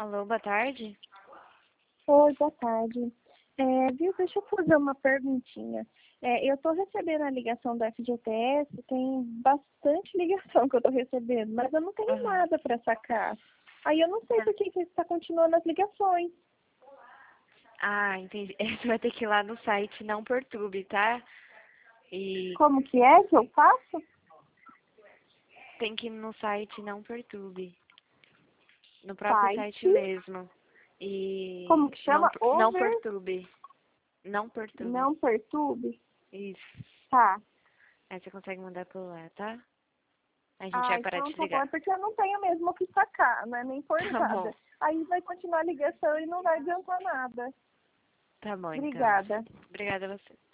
Alô, boa tarde. Oi, boa tarde. Viu, deixa eu fazer uma perguntinha. Eu estou recebendo a ligação do FGTS, tem bastante ligação que eu estou recebendo, mas eu não tenho Aham. nada para sacar. Aí eu não sei por que está continuando as ligações. Ah, entendi. Você vai ter que ir lá no site Não Perturbe, tá? E Como que é que eu faço? tem que ir no site Não Perturbe. No próprio site Site, mesmo. E como que chama? não Over, perturbe. Não perturbe. não perturbe. Isso. Tá. Aí você consegue mandar por lá, tá? A gente vai Ah, parar então de tá bom, ligar. é porque eu não tenho mesmo o que sacar, não é nem por Tá bom. nada. Aí vai continuar a ligação e não vai adiantar nada. Tá bom, então. Obrigada. Obrigada a você.